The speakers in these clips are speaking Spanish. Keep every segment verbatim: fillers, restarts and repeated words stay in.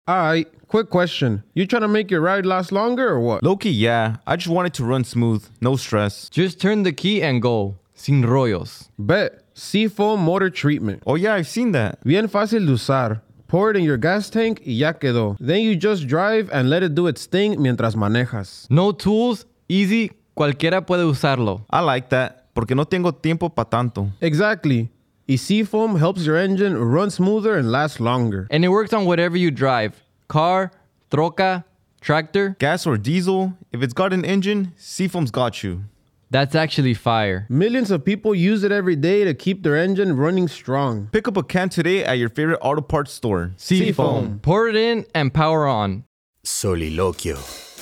Alright, quick question. You trying to make your ride last longer or what? Low-key, yeah. I just want it to run smooth. No stress. Just turn the key and go. Sin rollos. Bet. Seafoam Motor Treatment. Oh yeah, I've seen that. Bien fácil de usar. Pour it in your gas tank y ya quedó. Then you just drive and let it do its thing mientras manejas. No tools, easy, cualquiera puede usarlo. I like that, porque no tengo tiempo pa' tanto. Exactly. Y Seafoam helps your engine run smoother and last longer. And it works on whatever you drive. Car, troca, tractor. Gas or diesel, if it's got an engine, Seafoam's got you. That's actually fire. Millions of people use it every day to keep their engine running strong. Pick up a can today at your favorite auto parts store. Seafoam. Pour it in and power on. Soliloquio.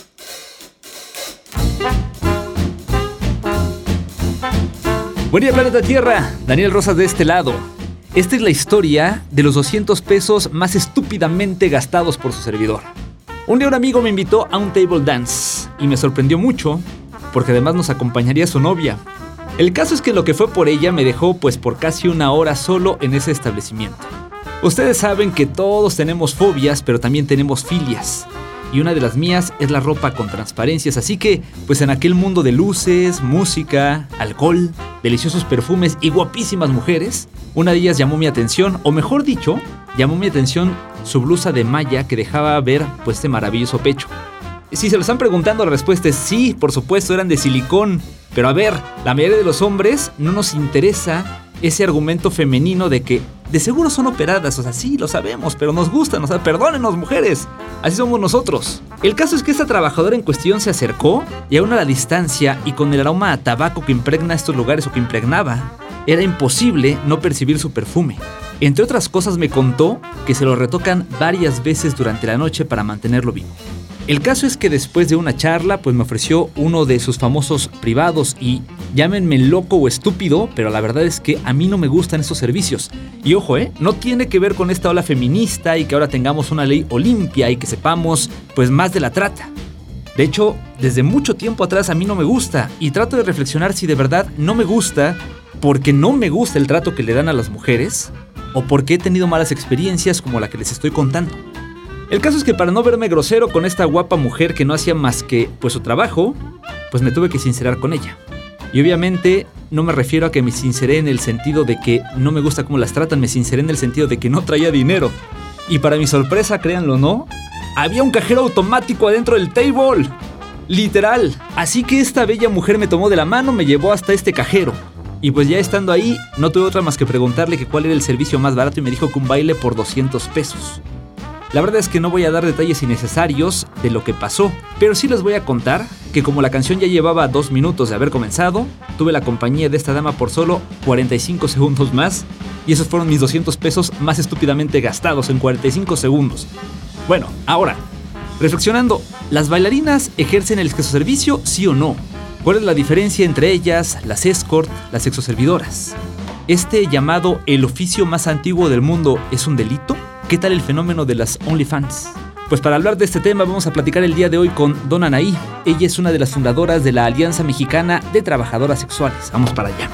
Buen día, planeta Tierra. Daniel Rosas de este lado. Esta es la historia de los doscientos pesos más estúpidamente gastados por su servidor. Un día un amigo me invitó a un table dance y me sorprendió mucho porque además nos acompañaría su novia. El caso es que lo que fue por ella me dejó pues por casi una hora solo en ese establecimiento. Ustedes saben que todos tenemos fobias, pero también tenemos filias. Y una de las mías es la ropa con transparencias, así que pues en aquel mundo de luces, música, alcohol, deliciosos perfumes y guapísimas mujeres, una de ellas llamó mi atención, o mejor dicho, llamó mi atención su blusa de malla que dejaba ver pues este maravilloso pecho. Si se lo están preguntando, la respuesta es sí, por supuesto, eran de silicón. Pero a ver, la mayoría de los hombres no nos interesa ese argumento femenino de que de seguro son operadas, o sea, sí, lo sabemos, pero nos gustan, o sea, perdónenos, mujeres, así somos nosotros. El caso es que esta trabajadora en cuestión se acercó y aún a la distancia y con el aroma a tabaco que impregna estos lugares o que impregnaba, era imposible no percibir su perfume. Entre otras cosas me contó que se lo retocan varias veces durante la noche para mantenerlo vivo. El caso es que después de una charla, pues me ofreció uno de sus famosos privados y llámenme loco o estúpido, pero la verdad es que a mí no me gustan esos servicios. Y ojo, eh, no tiene que ver con esta ola feminista y que ahora tengamos una ley Olimpia y que sepamos pues más de la trata. De hecho, desde mucho tiempo atrás a mí no me gusta y trato de reflexionar si de verdad no me gusta porque no me gusta el trato que le dan a las mujeres o porque he tenido malas experiencias como la que les estoy contando. El caso es que para no verme grosero con esta guapa mujer que no hacía más que pues su trabajo, pues me tuve que sincerar con ella. Y obviamente no me refiero a que me sinceré en el sentido de que no me gusta cómo las tratan, me sinceré en el sentido de que no traía dinero. Y para mi sorpresa, créanlo o no, había un cajero automático adentro del table. Literal. Así que esta bella mujer me tomó de la mano, me llevó hasta este cajero. Y pues ya estando ahí, no tuve otra más que preguntarle que cuál era el servicio más barato y me dijo que un baile por doscientos pesos. La verdad es que no voy a dar detalles innecesarios de lo que pasó, pero sí les voy a contar que como la canción ya llevaba dos minutos de haber comenzado, tuve la compañía de esta dama por solo cuarenta y cinco segundos más, y esos fueron mis doscientos pesos más estúpidamente gastados en cuarenta y cinco segundos. Bueno, ahora, reflexionando, ¿las bailarinas ejercen el sexoservicio, sí o no? ¿Cuál es la diferencia entre ellas, las escort, las sexoservidoras? ¿Este llamado el oficio más antiguo del mundo es un delito? ¿Qué tal el fenómeno de las OnlyFans? Pues para hablar de este tema vamos a platicar el día de hoy con Donna Anaí. Ella es una de las fundadoras de la Alianza Mexicana de Trabajadoras Sexuales. Vamos para allá.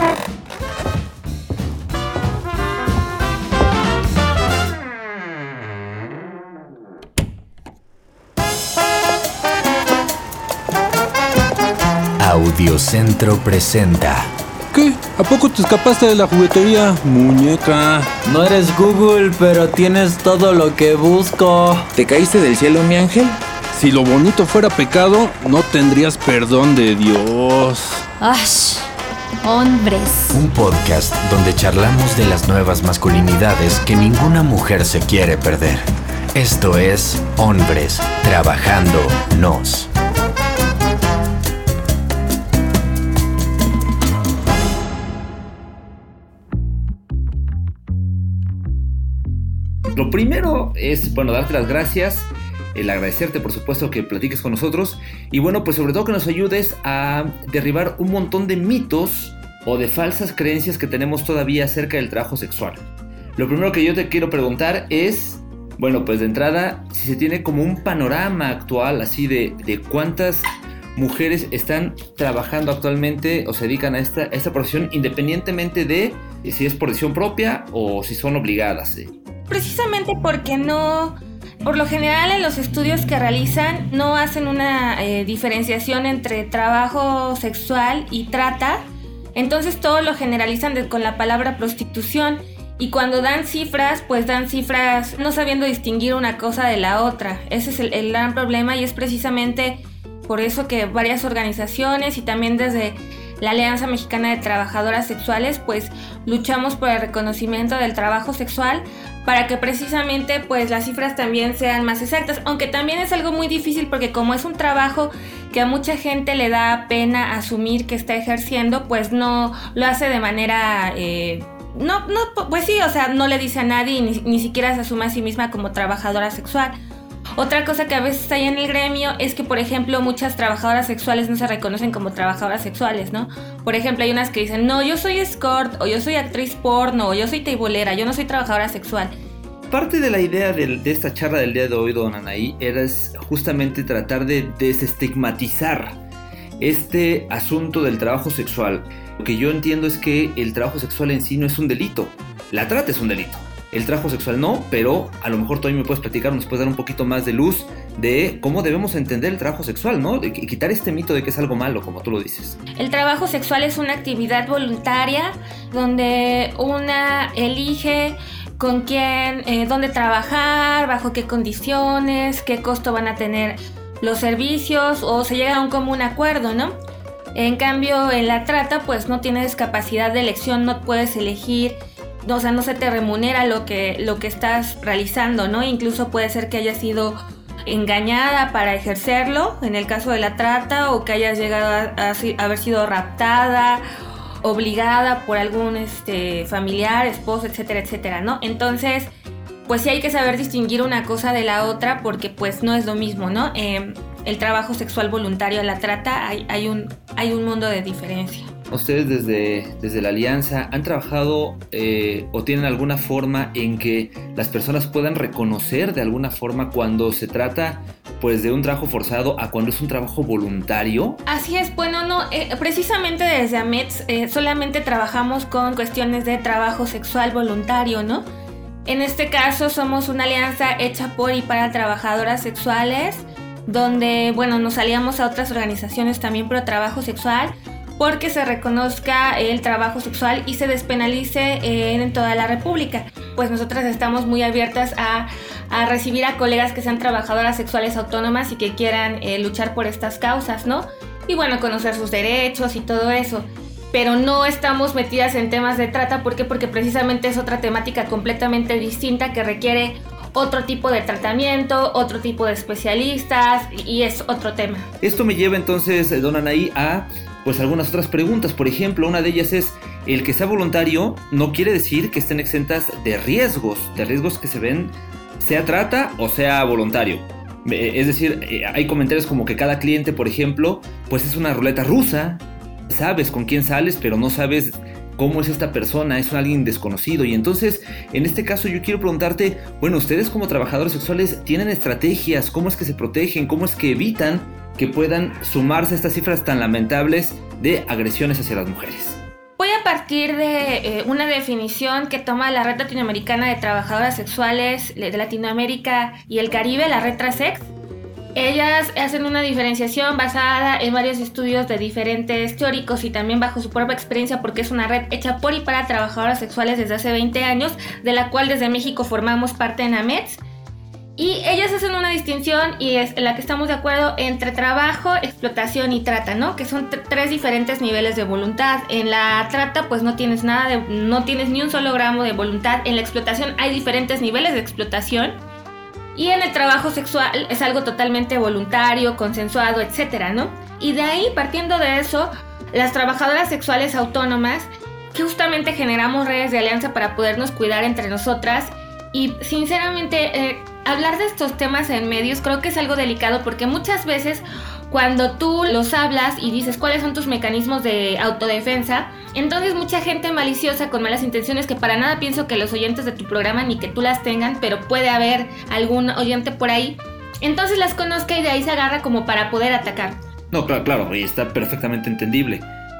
Audiocentro presenta. ¿Qué? ¿A poco te escapaste de la juguetería, muñeca? No eres Google, pero tienes todo lo que busco. ¿Te caíste del cielo, mi ángel? Si lo bonito fuera pecado, no tendrías perdón de Dios. ¡Ash! Hombres. Un podcast donde charlamos de las nuevas masculinidades que ninguna mujer se quiere perder. Esto es Hombres Trabajando Nos. Lo primero es, bueno, darte las gracias, el agradecerte, por supuesto, que platiques con nosotros y, bueno, pues sobre todo que nos ayudes a derribar un montón de mitos o de falsas creencias que tenemos todavía acerca del trabajo sexual. Lo primero que yo te quiero preguntar es, bueno, pues de entrada, si se tiene como un panorama actual así de, de cuántas mujeres están trabajando actualmente o se dedican a esta, a esta profesión independientemente de si es por decisión propia o si son obligadas, ¿eh? Precisamente porque no, Por lo general, en los estudios que realizan no hacen una eh, diferenciación entre trabajo sexual y trata. Entonces todo lo generalizan de, con la palabra prostitución. Y cuando dan cifras, pues dan cifras no sabiendo distinguir una cosa de la otra. Ese es el, el gran problema, y es precisamente por eso que varias organizaciones y también desde la Alianza Mexicana de Trabajadoras Sexuales pues luchamos por el reconocimiento del trabajo sexual para que precisamente pues las cifras también sean más exactas, aunque también es algo muy difícil porque como es un trabajo que a mucha gente le da pena asumir que está ejerciendo, pues no lo hace de manera... Eh, no, no, pues sí, o sea, no le dice a nadie y ni, ni siquiera se asume a sí misma como trabajadora sexual. Otra cosa que a veces hay en el gremio es que, por ejemplo, muchas trabajadoras sexuales no se reconocen como trabajadoras sexuales, ¿no? Por ejemplo, hay unas que dicen, no, yo soy escort, o yo soy actriz porno, o yo soy tableera, yo no soy trabajadora sexual. Parte de la idea de, de esta charla del día de hoy, don Anaí, era justamente tratar de desestigmatizar este asunto del trabajo sexual. Lo que yo entiendo es que el trabajo sexual en sí no es un delito, la trata es un delito. El trabajo sexual no, pero a lo mejor todavía me puedes platicar, nos puedes dar un poquito más de luz de cómo debemos entender el trabajo sexual, ¿no? Y quitar este mito de que es algo malo, como tú lo dices. El trabajo sexual es una actividad voluntaria donde una elige con quién, eh, dónde trabajar, bajo qué condiciones, qué costo van a tener los servicios o se llega a un común acuerdo, ¿no? En cambio, en la trata, pues no tienes capacidad de elección, no puedes elegir. O sea, no se te remunera lo que, lo que estás realizando, ¿no? Incluso puede ser que hayas sido engañada para ejercerlo, en el caso de la trata, o que hayas llegado a, a, a haber sido raptada, obligada por algún este, familiar, esposo, etcétera, etcétera, ¿no? Entonces, pues sí hay que saber distinguir una cosa de la otra porque pues no es lo mismo, ¿no? Eh, el trabajo sexual voluntario a la trata, hay, hay, un, hay un mundo de diferencia. Ustedes desde, desde la Alianza han trabajado eh, o tienen alguna forma en que las personas puedan reconocer de alguna forma cuando se trata pues de un trabajo forzado a cuando es un trabajo voluntario. Así es, bueno, no, eh, precisamente desde AMETS eh, solamente trabajamos con cuestiones de trabajo sexual voluntario, ¿no? En este caso somos una alianza hecha por y para trabajadoras sexuales, donde, bueno, nos aliamos a otras organizaciones también pro trabajo sexual, porque se reconozca el trabajo sexual y se despenalice en toda la República. Pues nosotras estamos muy abiertas a, a recibir a colegas que sean trabajadoras sexuales autónomas y que quieran eh, luchar por estas causas, ¿no? Y bueno, conocer sus derechos y todo eso. Pero no estamos metidas en temas de trata, ¿por qué? Porque precisamente es otra temática completamente distinta que requiere otro tipo de tratamiento, otro tipo de especialistas y es otro tema. Esto me lleva entonces, don Anaí, a pues algunas otras preguntas. Por ejemplo, una de ellas es, el que sea voluntario no quiere decir que estén exentas de riesgos, de riesgos que se ven, sea trata o sea voluntario. Es decir, hay comentarios como que cada cliente, por ejemplo, pues es una ruleta rusa. Sabes con quién sales, pero no sabes cómo es esta persona, es alguien desconocido. Y entonces, en este caso yo quiero preguntarte, bueno, ustedes como trabajadores sexuales tienen estrategias, ¿cómo es que se protegen? ¿Cómo es que evitan que puedan sumarse a estas cifras tan lamentables de agresiones hacia las mujeres? Voy a partir de eh, una definición que toma la Red Latinoamericana de Trabajadoras Sexuales de Latinoamérica y el Caribe, la Red Trasex. Ellas hacen una diferenciación basada en varios estudios de diferentes teóricos y también bajo su propia experiencia, porque es una red hecha por y para trabajadoras sexuales desde hace veinte años, de la cual desde México formamos parte en AMETS. Y ellas hacen una distinción, y es en la que estamos de acuerdo, entre trabajo, explotación y trata, ¿no? Que son t- tres diferentes niveles de voluntad. En la trata, pues no tienes nada de, no tienes ni un solo gramo de voluntad. En la explotación hay diferentes niveles de explotación. Y en el trabajo sexual es algo totalmente voluntario, consensuado, etcétera, ¿no? Y de ahí, partiendo de eso, las trabajadoras sexuales autónomas, que justamente generamos redes de alianza para podernos cuidar entre nosotras. Y sinceramente, eh, hablar de estos temas en medios creo que es algo delicado, porque muchas veces cuando tú los hablas y dices cuáles son tus mecanismos de autodefensa, entonces mucha gente maliciosa con malas intenciones, que para nada pienso que los oyentes de tu programa ni que tú las tengan, pero puede haber algún oyente por ahí, entonces las conozca y de ahí se agarra como para poder atacar. No, claro, claro, y está perfectamente entendible.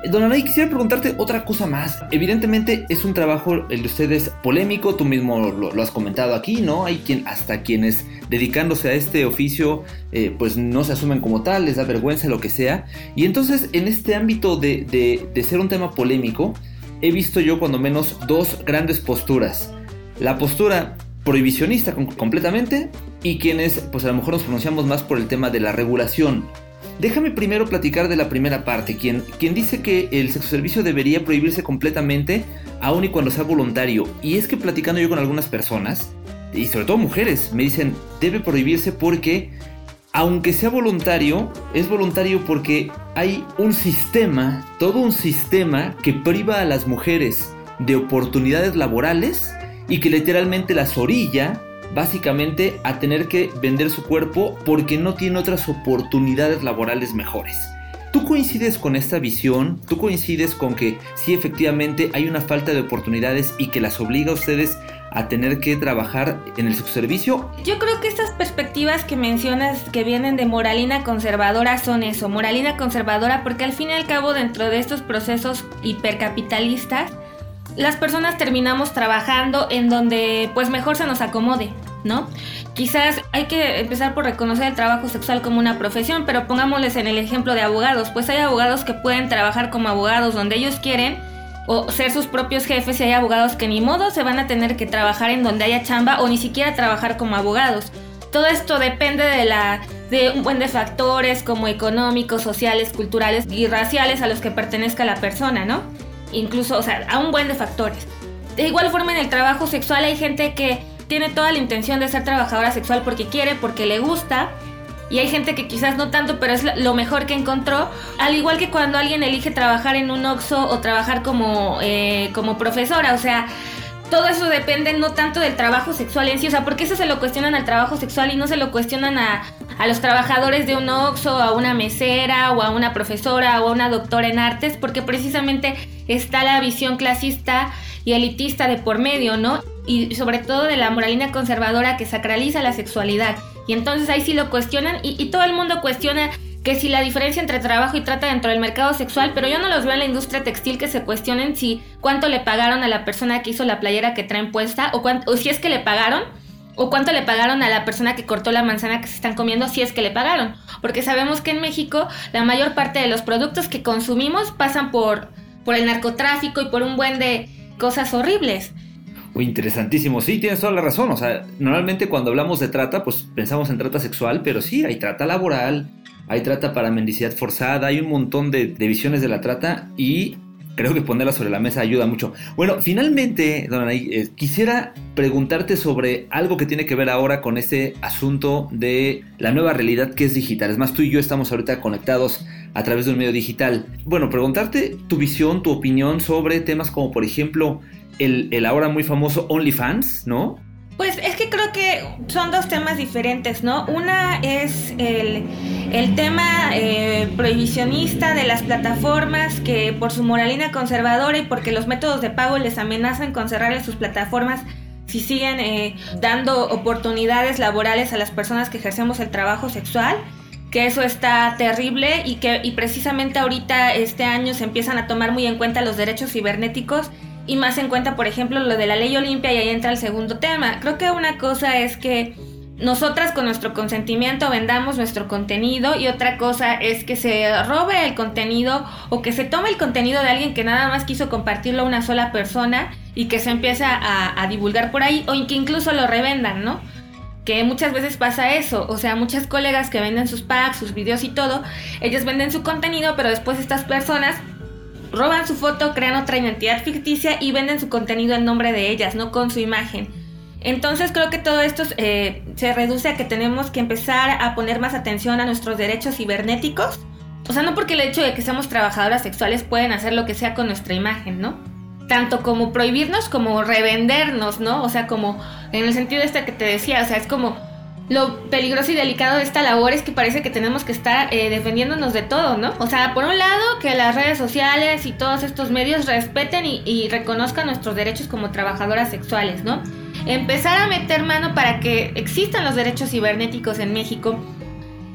Don Anaí, quisiera preguntarte otra cosa más. Evidentemente es un trabajo, el de ustedes, polémico, tú mismo lo, lo has comentado aquí, ¿no? Hay quien, hasta quienes dedicándose a este oficio, eh, pues no se asumen como tal, les da vergüenza, lo que sea. Y entonces, en este ámbito de, de, de ser un tema polémico, he visto yo cuando menos dos grandes posturas. La postura prohibicionista com- completamente y quienes, pues a lo mejor nos pronunciamos más por el tema de la regulación. Déjame primero platicar de la primera parte, quien, quien dice que el sexoservicio debería prohibirse completamente, aun y cuando sea voluntario. Y es que platicando yo con algunas personas, y sobre todo mujeres, me dicen, debe prohibirse porque, aunque sea voluntario, es voluntario porque hay un sistema, todo un sistema que priva a las mujeres de oportunidades laborales y que literalmente las orilla básicamente a tener que vender su cuerpo porque no tiene otras oportunidades laborales mejores. ¿Tú coincides con esta visión? ¿Tú coincides con que sí, efectivamente hay una falta de oportunidades y que las obliga a ustedes a tener que trabajar en el sexoservicio? Yo creo que estas perspectivas que mencionas que vienen de moralina conservadora son eso, moralina conservadora, porque al fin y al cabo dentro de estos procesos hipercapitalistas las personas terminamos trabajando en donde pues mejor se nos acomode, ¿no? Quizás hay que empezar por reconocer el trabajo sexual como una profesión, pero pongámosles en el ejemplo de abogados, pues hay abogados que pueden trabajar como abogados donde ellos quieren o ser sus propios jefes, y hay abogados que ni modo se van a tener que trabajar en donde haya chamba o ni siquiera trabajar como abogados. Todo esto depende de la de un buen de factores como económicos, sociales, culturales y raciales a los que pertenezca la persona, ¿no? Incluso, o sea, a un buen de factores. De igual forma en el trabajo sexual hay gente que tiene toda la intención de ser trabajadora sexual porque quiere, porque le gusta, y hay gente que quizás no tanto, pero es lo mejor que encontró. Al igual que cuando alguien elige trabajar en un Oxxo o trabajar como, eh, como profesora, o sea, todo eso depende no tanto del trabajo sexual en sí, o sea, porque eso se lo cuestionan al trabajo sexual y no se lo cuestionan a, a los trabajadores de un Oxxo, a una mesera o a una profesora o a una doctora en artes, porque precisamente está la visión clasista y elitista de por medio, ¿no? Y sobre todo de la moralina conservadora que sacraliza la sexualidad. Y entonces ahí sí lo cuestionan y, y todo el mundo cuestiona que si la diferencia entre trabajo y trata dentro del mercado sexual, pero yo no los veo en la industria textil que se cuestionen si cuánto le pagaron a la persona que hizo la playera que traen puesta, o, cuánto, o si es que le pagaron, o cuánto le pagaron a la persona que cortó la manzana que se están comiendo, si es que le pagaron. Porque sabemos que en México la mayor parte de los productos que consumimos pasan por, por el narcotráfico y por un buen de cosas horribles. Uy, interesantísimo. Sí, tienes toda la razón. O sea, normalmente cuando hablamos de trata, pues pensamos en trata sexual, pero sí, hay trata laboral, hay trata para mendicidad forzada, hay un montón de, de visiones de la trata y creo que ponerla sobre la mesa ayuda mucho. Bueno, finalmente, don Anaí, eh, quisiera preguntarte sobre algo que tiene que ver ahora con ese asunto de la nueva realidad que es digital. Es más, tú y yo estamos ahorita conectados a través de un medio digital. Bueno, preguntarte tu visión, tu opinión sobre temas como, por ejemplo, el, el ahora muy famoso OnlyFans, ¿no? Pues es que creo que son dos temas diferentes, ¿no? Una es el, el tema eh, prohibicionista de las plataformas que por su moralina conservadora y porque los métodos de pago les amenazan con cerrarles sus plataformas si siguen eh, dando oportunidades laborales a las personas que ejercemos el trabajo sexual, que eso está terrible y que y precisamente ahorita este año se empiezan a tomar muy en cuenta los derechos cibernéticos y más en cuenta, por ejemplo, lo de la ley Olimpia, y ahí entra el segundo tema. Creo que una cosa es que nosotras con nuestro consentimiento vendamos nuestro contenido y otra cosa es que se robe el contenido o que se tome el contenido de alguien que nada más quiso compartirlo a una sola persona y que se empieza a, a divulgar por ahí, o que incluso lo revendan, ¿no? Que muchas veces pasa eso, o sea, muchas colegas que venden sus packs, sus videos y todo, ellas venden su contenido, pero después estas personas roban su foto, crean otra identidad ficticia y venden su contenido en nombre de ellas, no con su imagen. Entonces creo que todo esto eh, se reduce a que tenemos que empezar a poner más atención a nuestros derechos cibernéticos. O sea, no porque el hecho de que seamos trabajadoras sexuales pueden hacer lo que sea con nuestra imagen, ¿no? Tanto como prohibirnos como revendernos, ¿no? O sea, como en el sentido este que te decía, o sea, es como lo peligroso y delicado de esta labor es que parece que tenemos que estar eh, defendiéndonos de todo, ¿no? O sea, por un lado, que las redes sociales y todos estos medios respeten y, y reconozcan nuestros derechos como trabajadoras sexuales, ¿no? Empezar a meter mano para que existan los derechos cibernéticos en México.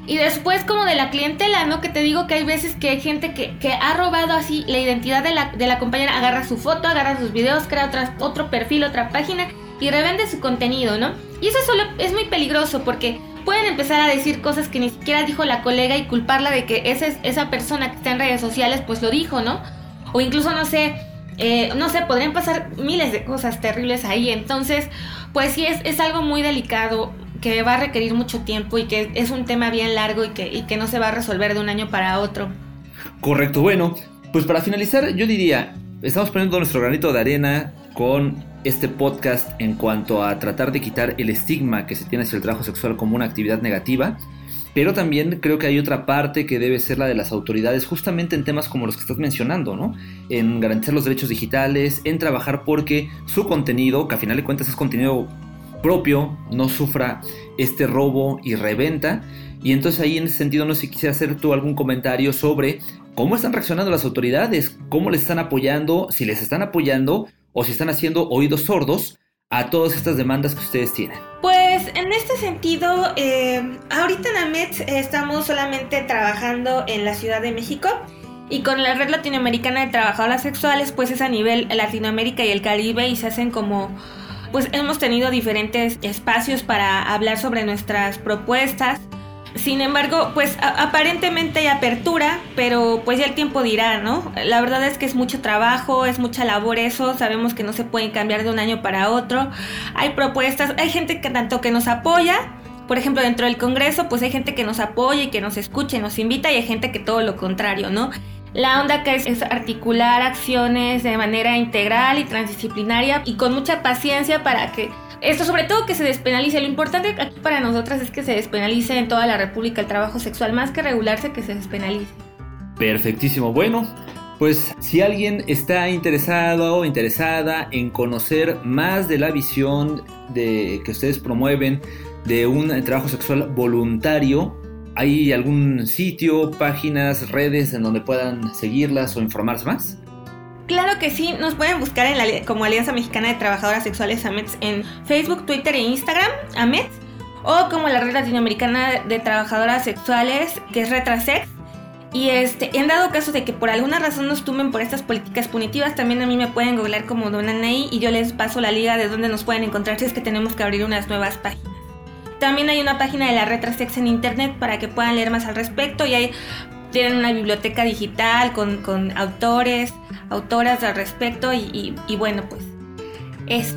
Y después como de la clientela, ¿no? Que te digo que hay veces que hay gente que, que ha robado así la identidad de la, de la compañera, agarra su foto, agarra sus videos, crea otra, otro perfil, otra página y revende su contenido, ¿no? Y eso solo es muy peligroso porque pueden empezar a decir cosas que ni siquiera dijo la colega y culparla de que esa, esa persona que está en redes sociales pues lo dijo, ¿no? O incluso, no sé, eh, no sé, podrían pasar miles de cosas terribles ahí. Entonces, pues sí, es, es algo muy delicado, que va a requerir mucho tiempo y que es un tema bien largo y que, y que no se va a resolver de un año para otro. Correcto, bueno, pues para finalizar yo diría, estamos poniendo nuestro granito de arena con este podcast en cuanto a tratar de quitar el estigma que se tiene hacia el trabajo sexual como una actividad negativa, pero también creo que hay otra parte que debe ser la de las autoridades justamente en temas como los que estás mencionando, ¿no? En garantizar los derechos digitales, en trabajar porque su contenido, que a final de cuentas es contenido propio, no sufra este robo y reventa. Y entonces ahí en ese sentido no sé si quisiera hacer tú algún comentario sobre cómo están reaccionando las autoridades, cómo les están apoyando, si les están apoyando o si están haciendo oídos sordos a todas estas demandas que ustedes tienen. Pues en este sentido, eh, ahorita en AMETS estamos solamente trabajando en la Ciudad de México y con la Red Latinoamericana de Trabajadoras Sexuales pues es a nivel Latinoamérica y el Caribe y se hacen como... Pues hemos tenido diferentes espacios para hablar sobre nuestras propuestas. Sin embargo, pues a- aparentemente hay apertura, pero pues ya el tiempo dirá, ¿no? La verdad es que es mucho trabajo, es mucha labor eso, sabemos que no se pueden cambiar de un año para otro. Hay propuestas, hay gente que tanto que nos apoya, por ejemplo dentro del Congreso, pues hay gente que nos apoya y que nos escucha y nos invita y hay gente que todo lo contrario, ¿no? La onda que es, es articular acciones de manera integral y transdisciplinaria y con mucha paciencia para que esto, sobre todo que se despenalice. Lo importante aquí para nosotras es que se despenalice en toda la República el trabajo sexual, más que regularse, que se despenalice. Perfectísimo, bueno, pues si alguien está interesado o interesada en conocer más de la visión de, que ustedes promueven de un trabajo sexual voluntario, ¿hay algún sitio, páginas, redes en donde puedan seguirlas o informarse más? Claro que sí, nos pueden buscar en la, como Alianza Mexicana de Trabajadoras Sexuales AMETS en Facebook, Twitter e Instagram, AMETS, o como la Red Latinoamericana de Trabajadoras Sexuales, que es RetraSex. Y este, en dado caso de que por alguna razón nos tumben por estas políticas punitivas, también a mí me pueden googlear como Don Anaí y yo les paso la liga de donde nos pueden encontrar si es que tenemos que abrir unas nuevas páginas. También hay una página de la RetraSex en internet para que puedan leer más al respecto y ahí tienen una biblioteca digital con, con autores, autoras al respecto y, y, y bueno, pues eso.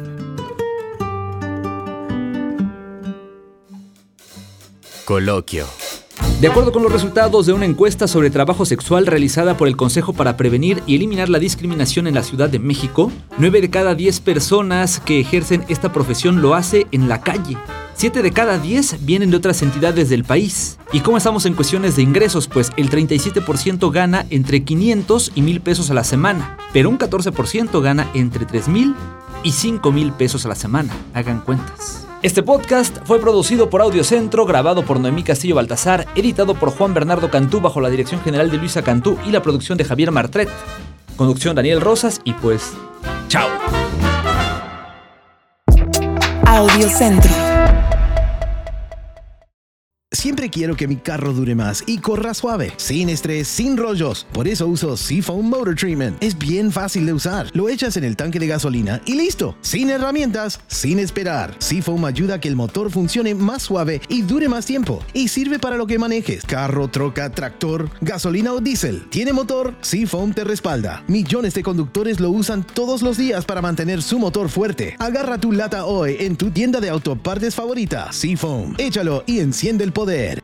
Coloquio. De acuerdo con los resultados de una encuesta sobre trabajo sexual realizada por el Consejo para Prevenir y Eliminar la Discriminación en la Ciudad de México, nueve de cada diez personas que ejercen esta profesión lo hace en la calle. siete de cada diez vienen de otras entidades del país. ¿Y cómo estamos en cuestiones de ingresos? Pues el treinta y siete por ciento gana entre quinientos y mil pesos a la semana, pero un catorce por ciento gana entre tres mil y cinco mil pesos a la semana. Hagan cuentas. Este podcast fue producido por Audiocentro, grabado por Noemí Castillo Baltazar, editado por Juan Bernardo Cantú bajo la dirección general de Luisa Cantú y la producción de Javier Martret. Conducción Daniel Rosas y pues, ¡chao! Audiocentro. Siempre quiero que mi carro dure más y corra suave, sin estrés, sin rollos. Por eso uso Seafoam Motor Treatment. Es bien fácil de usar. Lo echas en el tanque de gasolina y listo. Sin herramientas, sin esperar. Seafoam ayuda a que el motor funcione más suave y dure más tiempo. Y sirve para lo que manejes. Carro, troca, tractor, gasolina o diésel. ¿Tiene motor? Seafoam te respalda. Millones de conductores lo usan todos los días para mantener su motor fuerte. Agarra tu lata hoy en tu tienda de autopartes favorita. Seafoam. Échalo y enciende el poder.